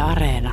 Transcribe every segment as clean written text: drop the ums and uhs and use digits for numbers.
Areena.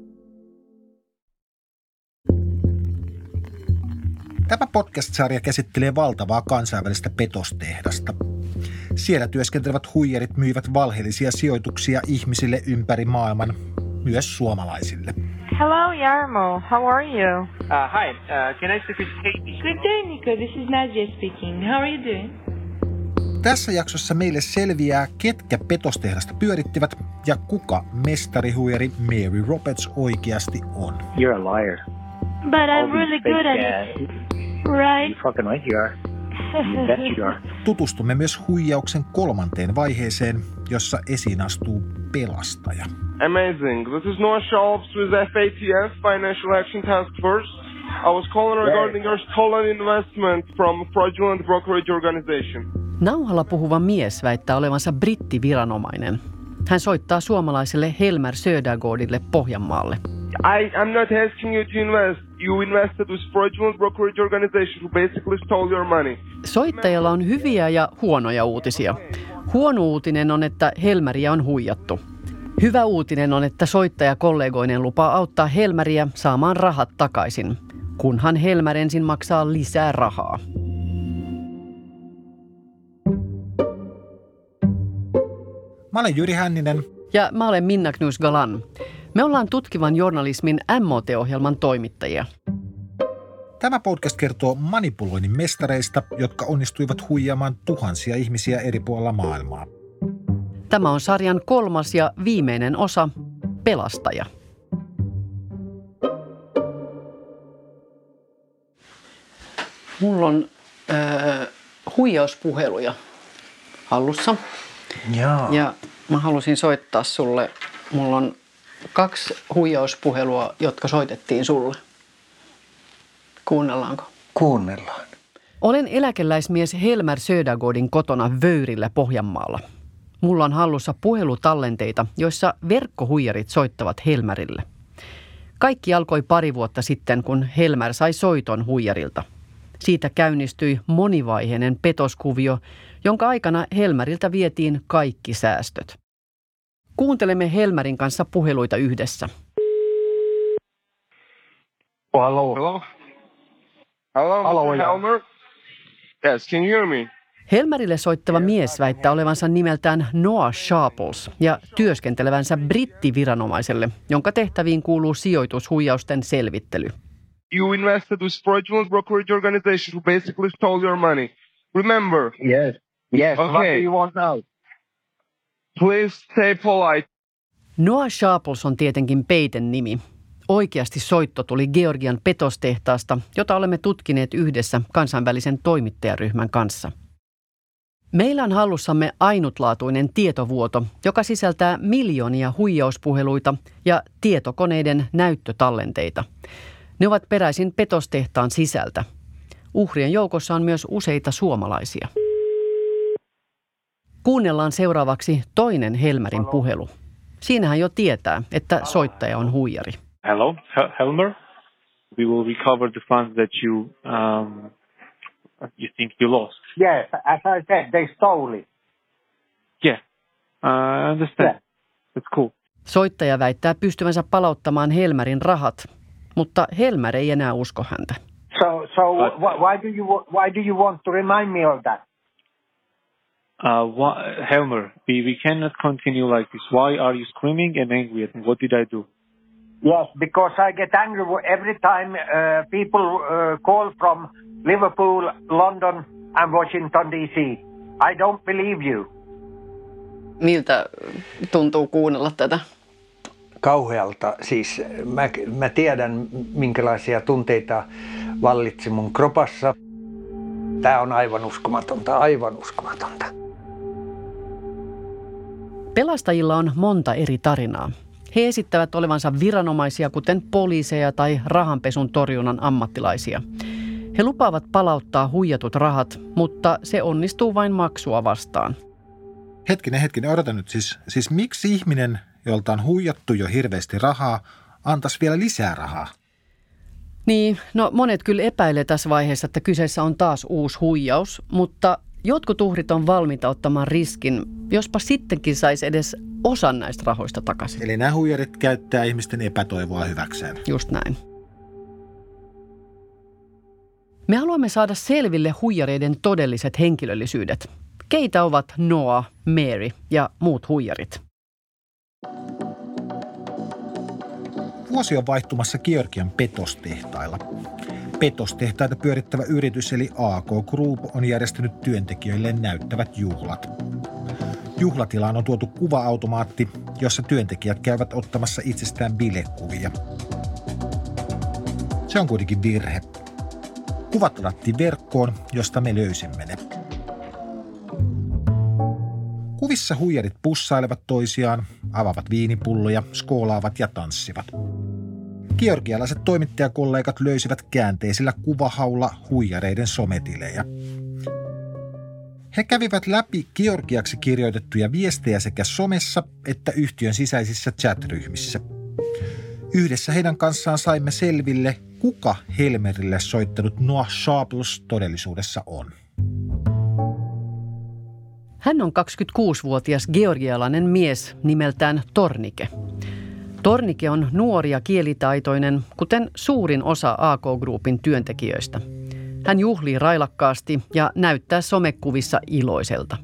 Tämä podcast-sarja käsittelee valtavaa kansainvälistä petostehdasta. Siellä työskentelevät huijarit myivät valheellisia sijoituksia ihmisille ympäri maailman, myös suomalaisille. Hello, Jarmo. How are you? Hi. Can I speak with Katie? Good day, Nico. This is Nadia speaking. How are you doing? Tässä jaksossa meille selviää, ketkä petostehdasta pyörittivät ja kuka mestarihuijari Mary Roberts oikeasti on. You're a liar. But I'm really good at it. Right? You fucking right you are. You bet you are. Tutustumme myös huijauksen kolmanteen vaiheeseen, jossa esiin astuu pelastaja. Amazing. This is Noah Shalves with FATF, Financial Action Task Force. I was calling regarding your stolen investment from fraudulent brokerage organization. Nauhalla puhuva mies väittää olevansa brittiviranomainen. Hän soittaa suomalaiselle Helmer Södergaardille Pohjanmaalle. I'm not asking you to invest. You invested with fraudulent brokerage organization who basically stole your money. Soittajalla on hyviä ja huonoja uutisia. Huono uutinen on, että Helmeriä on huijattu. Hyvä uutinen on, että soittaja kollegoinen lupaa auttaa Helmeriä saamaan rahat takaisin, kunhan Helmer ensin maksaa lisää rahaa. Mä olen Jyri Hänninen. Ja mä olen Minna Knus-Galan. Me ollaan tutkivan journalismin MOT-ohjelman toimittajia. Tämä podcast kertoo manipuloinnin mestareista, jotka onnistuivat huijaamaan tuhansia ihmisiä eri puolilla maailmaa. Tämä on sarjan 3. ja viimeinen osa, Pelastaja. Mulla on huijauspuheluja hallussa. Jaa. Ja mä halusin soittaa sulle. Mulla on 2 huijauspuhelua, jotka soitettiin sulle. Kuunnellaanko? Kuunnellaan. Olen eläkeläismies Helmer Södergaardin kotona Vöyrillä Pohjanmaalla. Mulla on hallussa puhelutallenteita, joissa verkkohuijarit soittavat Helmerille. Kaikki alkoi 2 vuotta sitten, kun Helmer sai soiton huijarilta. Siitä käynnistyi monivaiheinen petoskuvio, jonka aikana Helmeriltä vietiin kaikki säästöt. Kuuntelemme Helmerin kanssa puheluita yhdessä. Hello. Hello, Helmer. Yes, can you hear me? Helmerille soittava mies väittää olevansa nimeltään Noah Sharples ja työskentelevänsä brittiviranomaiselle, jonka tehtäviin kuuluu sijoitushuijausten selvittely. You invested with fraudulent brokerage organization who basically stole your money. Remember? Yes. Okay. What do you want now? Please stay polite. Noah Sharples on tietenkin peiten nimi. Oikeasti soitto tuli Georgian petostehtaasta, jota olemme tutkineet yhdessä kansainvälisen toimittajaryhmän kanssa. Meillä on hallussamme ainutlaatuinen tietovuoto, joka sisältää miljoonia huijauspuheluita ja tietokoneiden näyttötallenteita. Ne ovat peräisin petostehtaan sisältä. Uhrien joukossa on myös useita suomalaisia. Kuunnellaan seuraavaksi toinen Helmerin puhelu. Siinä hän jo tietää, että soittaja on huijari. Hello, Helmer. We will recover the funds that you think you lost. Yes, as I said, they stole it. Yeah, I understand. Yeah. That's cool. Soittaja väittää pystyvänsä palauttamaan Helmerin rahat, mutta Helmer ei enää usko häntä. Why do you want to remind me of that? Helmer, we cannot continue like this. Why are you screaming and angry at me? What did I do? Yes, because I get angry every time people call from Liverpool, London and Washington DC. I don't believe you. Miltä tuntuu kuunnella tätä? Kauhealta. Siis mä tiedän, minkälaisia tunteita vallitsi mun kropassa. Tää on aivan uskomatonta, aivan uskomatonta. Pelastajilla on monta eri tarinaa. He esittävät olevansa viranomaisia, kuten poliiseja tai rahanpesun torjunnan ammattilaisia. He lupaavat palauttaa huijatut rahat, mutta se onnistuu vain maksua vastaan. Hetkinen, odotan nyt siis miksi ihminen, jolta on huijattu jo hirveästi rahaa, antaisi vielä lisää rahaa? Niin, no monet kyllä epäilee tässä vaiheessa, että kyseessä on taas uusi huijaus, mutta jotkut uhrit on valmiita ottamaan riskin, jospa sittenkin saisi edes osan näistä rahoista takaisin. Eli nämä huijarit käyttää ihmisten epätoivoa hyväkseen. Just näin. Me haluamme saada selville huijareiden todelliset henkilöllisyydet. Keitä ovat Noah, Mary ja muut huijarit? Vuosi on vaihtumassa Georgian petostehtailla. Petostehtaita pyörittävä yritys eli AK Group on järjestänyt työntekijöille näyttävät juhlat. Juhlatilaan on tuotu kuva-automaatti, jossa työntekijät käyvät ottamassa itsestään bilekuvia. Se on kuitenkin virhe. Kuvat ladattiin verkkoon, josta me löysimme ne. Kuvissa huijarit pussailevat toisiaan, avaavat viinipulloja, skoolaavat ja tanssivat. Georgialaiset toimittajakollegat löysivät käänteisellä kuvahaulla huijareiden sometilejä. He kävivät läpi Georgiaksi kirjoitettuja viestejä sekä somessa että yhtiön sisäisissä chat-ryhmissä. Yhdessä heidän kanssaan saimme selville, kuka Helmerille soittanut Noah Sharpless todellisuudessa on. Hän on 26-vuotias georgialainen mies nimeltään Tornike. Tornike on nuori ja kielitaitoinen, kuten suurin osa AK Groupin työntekijöistä. Hän juhlii railakkaasti ja näyttää somekuvissa iloiselta.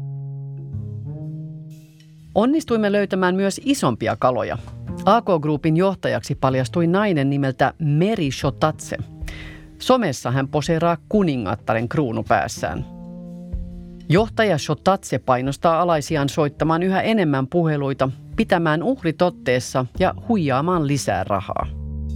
Onnistuimme löytämään myös isompia kaloja. AK Groupin johtajaksi paljastui nainen nimeltä Mary Shotatse. Somessa hän poseeraa kuningattaren kruunu päässään. Johtaja Shotatse painostaa alaisiaan soittamaan yhä enemmän puheluita, pitämään uhrit otteessa ja huijaamaan lisää rahaa.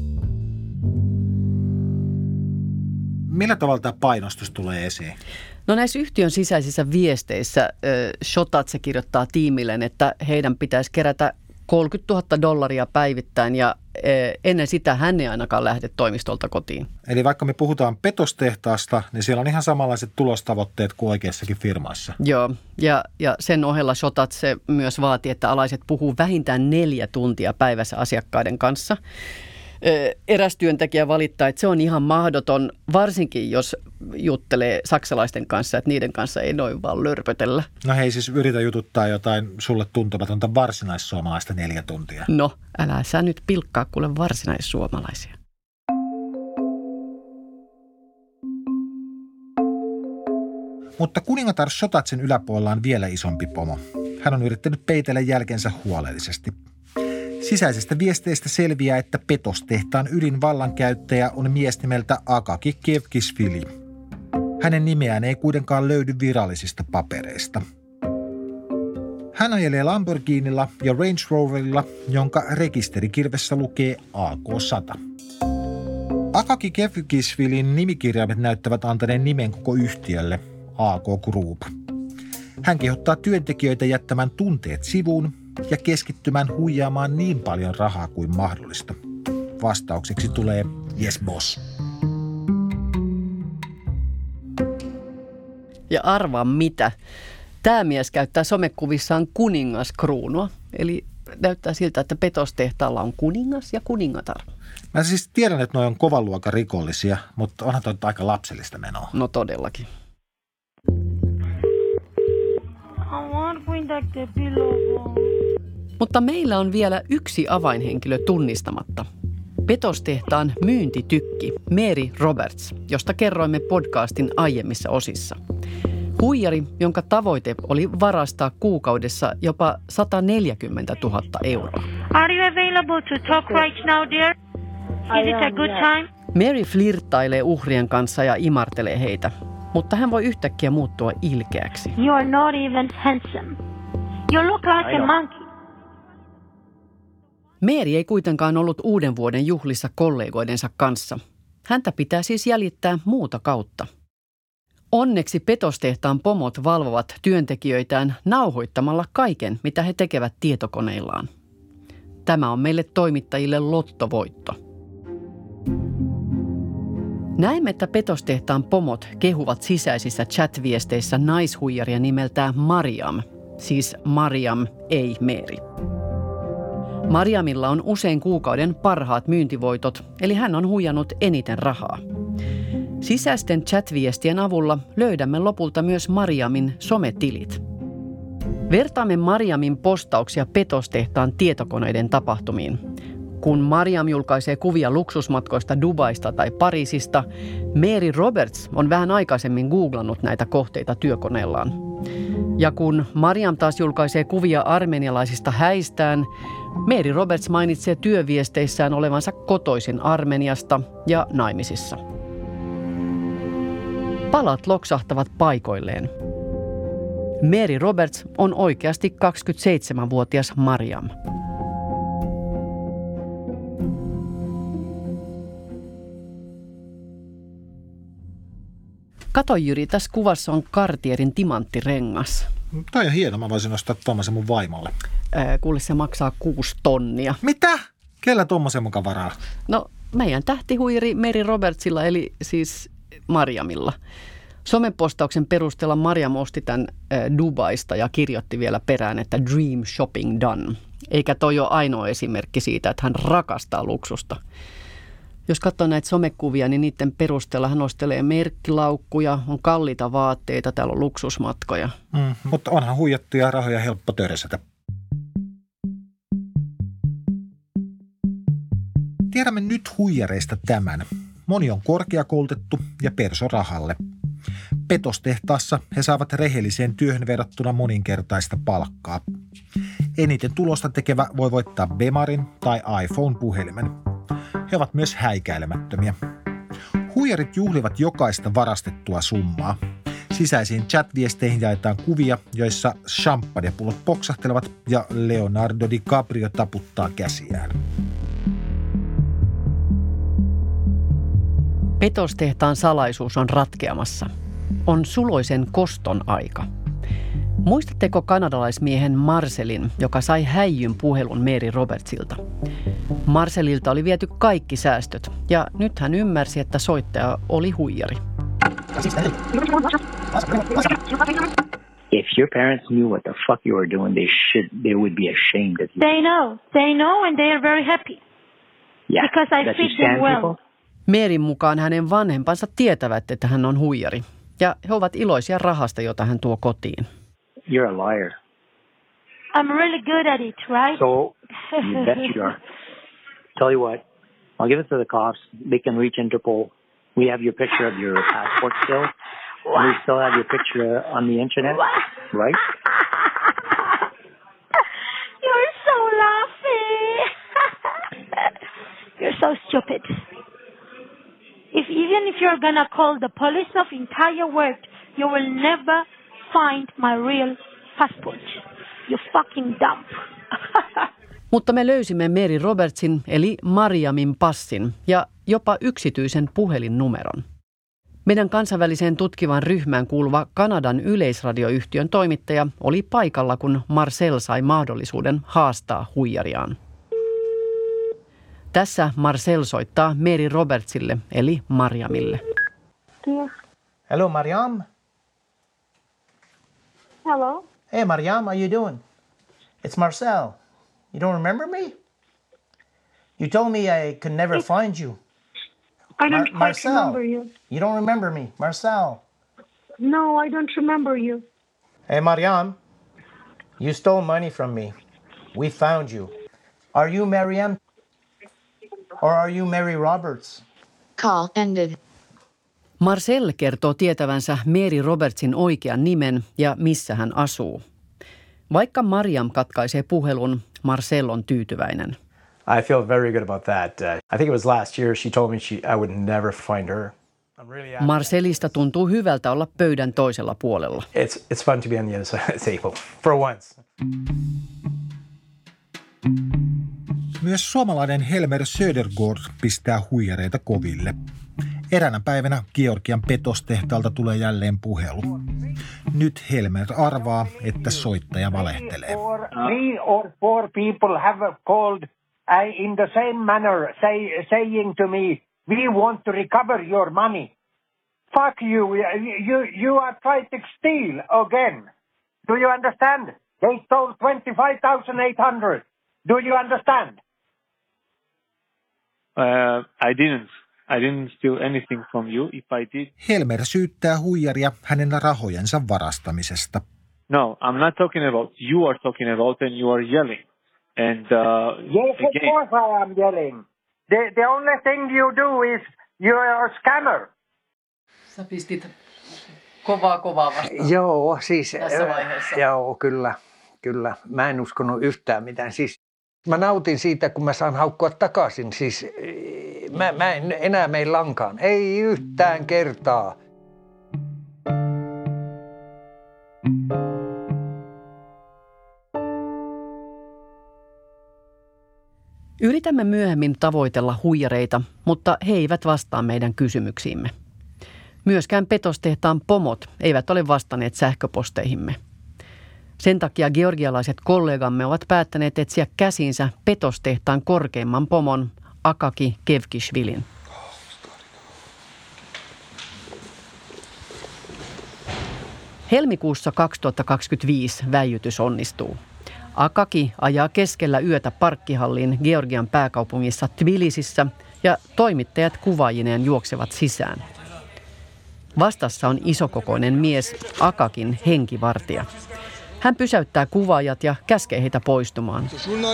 Millä tavalla tämä painostus tulee esiin? No näissä yhtiön sisäisissä viesteissä Shotatse kirjoittaa tiimilleen, että heidän pitäisi kerätä $30,000 päivittäin ja ennen sitä hän ei ainakaan lähde toimistolta kotiin. Eli vaikka me puhutaan petostehtaasta, niin siellä on ihan samanlaiset tulostavoitteet kuin oikeissakin firmoissa. Joo, ja sen ohella Shotatse myös vaatii, että alaiset puhuu vähintään 4 tuntia päivässä asiakkaiden kanssa. Eräs työntekijä valittaa, että se on ihan mahdoton, varsinkin jos juttelee saksalaisten kanssa, että niiden kanssa ei noin vaan lörpötellä. No hei, siis yritä jututtaa jotain sulle tuntematonta varsinaissuomalaista 4 tuntia. No, älä sä nyt pilkkaa kuule varsinaissuomalaisia. Mutta kuningatar Shotatsen yläpuolella on vielä isompi pomo. Hän on yrittänyt peitellä jälkensä huolellisesti. Sisäisistä viesteistä selviää, että petostehtaan ydinvallankäyttäjä on mies nimeltä Akaki Kevkisvili. Hänen nimeään ei kuitenkaan löydy virallisista papereista. Hän ajelee Lamborghinilla ja Range Roverilla, jonka rekisterikirvessä lukee AK100. Akaki Kevkisvilin nimikirjaimet näyttävät antaneen nimen koko yhtiölle, AK Group. Hän kehottaa työntekijöitä jättämään tunteet sivuun ja keskittymään huijaamaan niin paljon rahaa kuin mahdollista. Vastaukseksi tulee yes boss. Ja arvaa mitä. Tämä mies käyttää somekuvissaan kuningaskruunua. Eli näyttää siltä, että petostehtaalla on kuningas ja kuningatar. Mä siis tiedän, että noi on kovan luokan rikollisia, mutta onhan toi aika lapsellista menoa. No todellakin. Mutta meillä on vielä yksi avainhenkilö tunnistamatta. Petostehtaan myyntitykki Mary Roberts, josta kerroimme podcastin aiemmissa osissa. Huijari, jonka tavoite oli varastaa kuukaudessa jopa 140 000 euroa. Are you available to talk right now, dear? Is it a good time? Mary flirttailee uhrien kanssa ja imartelee heitä, mutta hän voi yhtäkkiä muuttua ilkeäksi. You are not even handsome. You look like a monkey. Mary ei kuitenkaan ollut uuden vuoden juhlissa kollegoidensa kanssa. Häntä pitää siis jäljittää muuta kautta. Onneksi petostehtaan pomot valvovat työntekijöitään nauhoittamalla kaiken, mitä he tekevät tietokoneillaan. Tämä on meille toimittajille lottovoitto. Näemme, että petostehtaan pomot kehuvat sisäisissä chat-viesteissä naishuijaria nimeltään Mariam, siis Mariam, ei Mary. Mariamilla on usein kuukauden parhaat myyntivoitot, eli hän on huijannut eniten rahaa. Sisäisten chat-viestien avulla löydämme lopulta myös Mariamin sometilit. Vertaamme Mariamin postauksia petostehtaan tietokoneiden tapahtumiin. Kun Mariam julkaisee kuvia luksusmatkoista Dubaista tai Pariisista, Mary Roberts on vähän aikaisemmin googlannut näitä kohteita työkoneellaan. Ja kun Mariam taas julkaisee kuvia armenialaisista häistään, Mary Roberts mainitsee työviesteissään olevansa kotoisin Armeniasta ja naimisissa. Palat loksahtavat paikoilleen. Mary Roberts on oikeasti 27-vuotias Mariam. Kato Jyri, tässä kuvassa on Cartierin timanttirengas. Toi on hieno, mä voisin ostaa tommosen mun vaimolle. Kuule, se maksaa 6 tonnia. Mitä? Kellä tommosen mukaan varaa? No, meidän tähtihuijari Mary Robertsilla, eli siis Mariamilla. Somepostauksen perusteella Mariam osti tämän Dubaista ja kirjoitti vielä perään, että dream shopping done. Eikä toi ole ainoa esimerkki siitä, että hän rakastaa luksusta. Jos katsoo näitä somekuvia, niin niiden perusteella hän ostelee merkkilaukkuja, on kalliita vaatteita, täällä on luksusmatkoja. Mutta onhan huijattuja rahoja helppo törsätä. Tiedämme nyt huijareista tämän. Moni on korkeakoulutettu ja perso rahalle. Petostehtaassa he saavat rehelliseen työhön verrattuna moninkertaista palkkaa. Eniten tulosta tekevä voi voittaa Bemarin tai iPhone-puhelimen. He ovat myös häikäilemättömiä. Huijarit juhlivat jokaista varastettua summaa. Sisäisiin chat-viesteihin jaetaan kuvia, joissa champagnepullot poksahtelevat ja Leonardo DiCaprio taputtaa käsiään. Petostehtaan salaisuus on ratkeamassa. On suloisen koston aika. Muistatteko kanadalaismiehen Marcelin, joka sai häijyn puhelun Mary Robertsilta? Marcelilta oli viety kaikki säästöt ja nyt hän ymmärsi, että soittaja oli huijari. If your parents knew what the fuck you were doing, they would be ashamed of you. They know and they are very happy. Yeah, because I that you feed them scam well. people. Maryn mukaan hänen vanhempansa tietävät, että hän on huijari ja he ovat iloisia rahasta, jota hän tuo kotiin. You're a liar. I'm really good at it, right? So, you bet you are. Tell you what, I'll give it to the cops. They can reach Interpol. We have your picture of your passport still. And we still have your picture on the internet, right? You're so laughing. You're so stupid. Even if you're gonna call the police of entire world, you will never find my real passport. You fucking dump. Mutta me löysimme Mary Robertsin eli Mariamin passin ja jopa yksityisen puhelinnumeron. Meidän kansainväliseen tutkivan ryhmään kuuluva Kanadan yleisradioyhtiön toimittaja oli paikalla, kun Marcel sai mahdollisuuden haastaa huijariaan. Tässä Marcel soittaa Mary Robertsille eli Mariamille. Hello, Mariam. Hello. Hey, Mariam, how you doing? It's Marcel. You don't remember me? You told me I could never find you. I don't Marcel, remember you. You don't remember me, Marcel. No, I don't remember you. Hey, Mariam, you stole money from me. We found you. Are you Mariam? Or are you Mary Roberts? Call ended. Marcel kertoo tietävänsä Mary Robertsin oikean nimen ja missä hän asuu. Vaikka Mariam katkaisee puhelun, Marcel on tyytyväinen. I feel very good about that. I think it was last year she told me I would never find her. Marcelista tuntuu hyvältä olla pöydän toisella puolella. It's fun to be on the other side of the table, for once. Myös suomalainen Helmer Södergaard pistää huijareita koville. Eräänä päivänä Georgian petostehtaalta tulee jälleen puhelu. Nyt Helmer arvaa, että soittaja valehtelee. 3 or 4 people have called in the same manner, saying to me, we want to recover your money. Fuck you, you are trying to steal again. Do you understand? They stole 25,800. Do you understand? I didn't. I didn't steal anything from you. If I did... Helmer syyttää huijaria hänen rahojensa varastamisesta. No, I'm not talking about. You are talking about and you are yelling. And yes, of course I am yelling. The only thing you do is you are a scammer. Sä pistit kovaa vastaan. Joo, siis tässä vaiheessa. Joo, kyllä. Mä en uskonut yhtään mitään. Siis mä nautin siitä, kun mä saan haukkua takaisin. Siis mä en enää mene lankaan. Ei yhtään kertaa. Yritämme myöhemmin tavoitella huijareita, mutta he eivät vastaa meidän kysymyksiimme. Myöskään petostehtaan pomot eivät ole vastanneet sähköposteihimme. Sen takia georgialaiset kollegamme ovat päättäneet etsiä käsinsä petostehtaan korkeimman pomon Akaki Kevkishvilin. Helmikuussa 2025 väijytys onnistuu. Akaki ajaa keskellä yötä parkkihalliin Georgian pääkaupungissa Tbilisissä ja toimittajat kuvaajineen juoksevat sisään. Vastassa on isokokoinen mies, Akakin henkivartija. Hän pysäyttää kuvaajat ja käskee heitä poistumaan.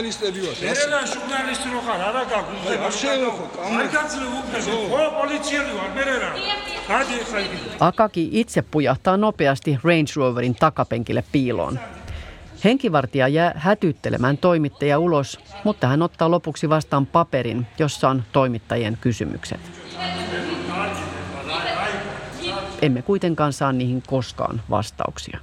Akaki itse pujahtaa nopeasti Range Roverin takapenkille piiloon. Henkivartija jää hätyttelemään toimittajia ulos, mutta hän ottaa lopuksi vastaan paperin, jossa on toimittajien kysymykset. Emme kuitenkaan saa niihin koskaan vastauksia.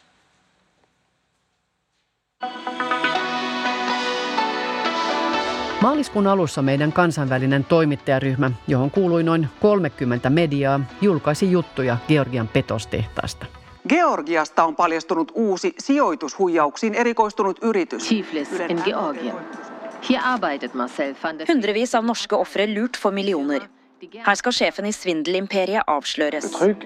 Maaliskuun alussa meidän kansainvälinen toimittajaryhmä, johon kuului noin 30 mediaa, julkaisi juttuja Georgian petostehtaasta. Georgiasta on paljastunut uusi sijoitushuijauksiin erikoistunut yritys. Tiflis in Georgien. Hier arbeitet Marcel van der... Hundrevis av norske ofre lurt for millioner. Her skal sjefen i svindelimperiet avsløres.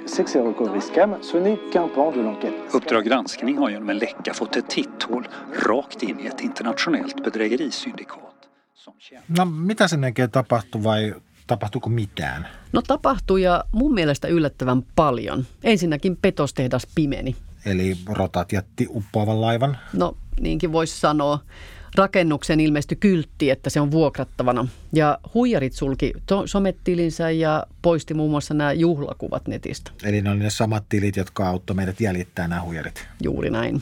Uppdrag granskning har genom en läcka fått ett titthål rakt in i ett internationellt bedrägerisyndikat. No mitä sen oikein tapahtui vai tapahtuiko mitään? No tapahtui ja mun mielestä yllättävän paljon. Ensinnäkin petostehdas pimeni. Eli rotat jätti uppoavan laivan? No niinkin voisi sanoa. Rakennuksen ilmestyi kyltti, että se on vuokrattavana. Ja huijarit sulki sometilinsä ja poisti muun muassa nämä juhlakuvat netistä. Eli ne oli ne samat tilit, jotka auttoi meidät jäljittää nämä huijarit. Juuri näin.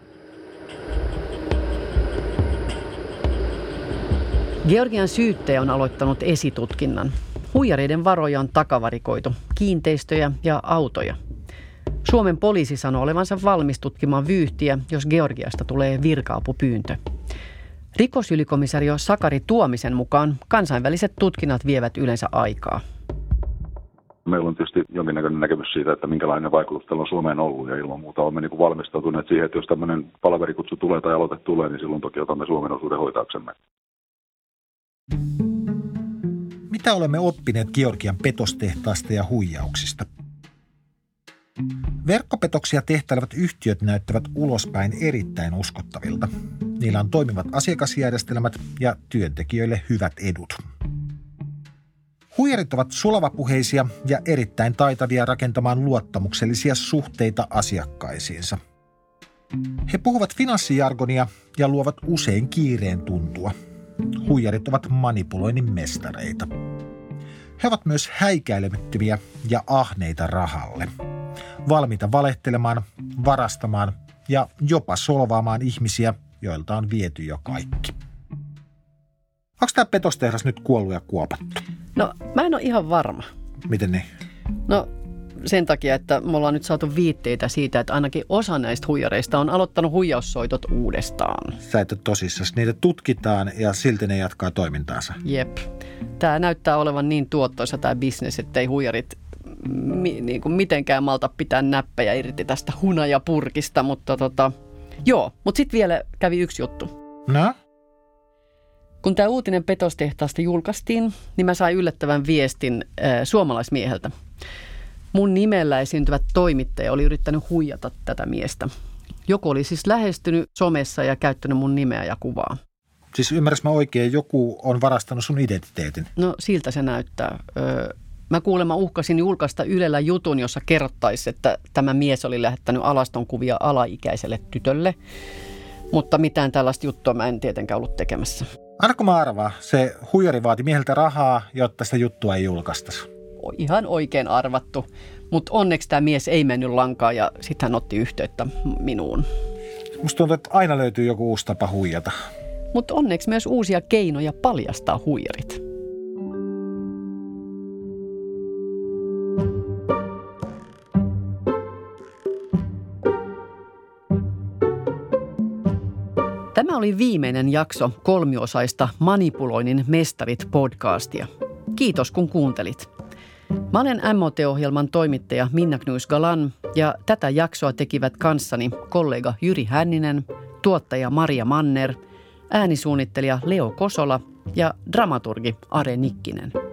Georgian syyttäjä on aloittanut esitutkinnan. Huijareiden varoja on takavarikoitu, kiinteistöjä ja autoja. Suomen poliisi sanoo olevansa valmis tutkimaan vyyhtiä, jos Georgiasta tulee virka-apupyyntö. Rikosylikomisario Sakari Tuomisen mukaan kansainväliset tutkinnat vievät yleensä aikaa. Meillä on tietysti jonkinnäköinen näkemys siitä, että minkälainen vaikutus tällä on Suomeen ollut, ja ilman muuta olemme valmistautuneet siihen, että jos tämmöinen palaverikutsu tulee tai aloite tulee, niin silloin toki otamme Suomen osuuden hoitaaksemme. Mitä olemme oppineet Georgian petostehtaasta ja huijauksista? Verkkopetoksia tehtailevat yhtiöt näyttävät ulospäin erittäin uskottavilta. Niillä on toimivat asiakasjärjestelmät ja työntekijöille hyvät edut. Huijarit ovat sulavapuheisia ja erittäin taitavia rakentamaan luottamuksellisia suhteita asiakkaisiinsa. He puhuvat finanssijargonia ja luovat usein kiireen tuntua. Huijarit ovat manipuloinnin mestareita. He ovat myös häikäilemättömiä ja ahneita rahalle. Valmiita valehtelemaan, varastamaan ja jopa solvaamaan ihmisiä, joilta on viety jo kaikki. Onko tämä petostehdas nyt kuollut ja kuopattu? No, mä en ole ihan varma. Miten niin? No, sen takia, että me ollaan nyt saatu viitteitä siitä, että ainakin osa näistä huijareista on aloittanut huijaussoitot uudestaan. Sä et ole tosissaan. Niitä tutkitaan ja silti ne jatkaa toimintaansa. Jep. Tämä näyttää olevan niin tuottoisa tämä bisnes, ettei huijarit niin kuin mitenkään malta pitää näppejä irti tästä hunajapurkista, mutta joo. Mutta sitten vielä kävi yksi juttu. No? Kun tämä uutinen petostehtaasta julkaistiin, niin mä sain yllättävän viestin suomalaismieheltä. Mun nimellä esiintyvä toimittaja oli yrittänyt huijata tätä miestä. Joku oli siis lähestynyt somessa ja käyttänyt mun nimeä ja kuvaa. Siis ymmärräs mä oikein, joku on varastanut sun identiteetin. No siltä se näyttää. Mä kuulemma uhkasin julkaista Ylellä jutun, jossa kerrottaisiin, että tämä mies oli lähettänyt alastonkuvia alaikäiselle tytölle. Mutta mitään tällaista juttua mä en tietenkään ollut tekemässä. Aina kun mä arvaan, se huijari vaati mieheltä rahaa, jotta sitä juttua ei julkaistaisi. Ihan oikein arvattu. Mutta onneksi tämä mies ei mennyt lankaan ja sitten hän otti yhteyttä minuun. Musta tuntuu, että aina löytyy joku uusi tapa huijata. Mutta onneksi myös uusia keinoja paljastaa huijarit. Tämä oli viimeinen jakso kolmiosaista Manipuloinnin mestarit -podcastia. Kiitos kun kuuntelit. Mä olen MOT-ohjelman toimittaja Minna Knus-Galan ja tätä jaksoa tekivät kanssani kollega Jyri Hänninen, tuottaja Maria Manner, äänisuunnittelija Leo Kosola ja dramaturgi Are Nikkinen.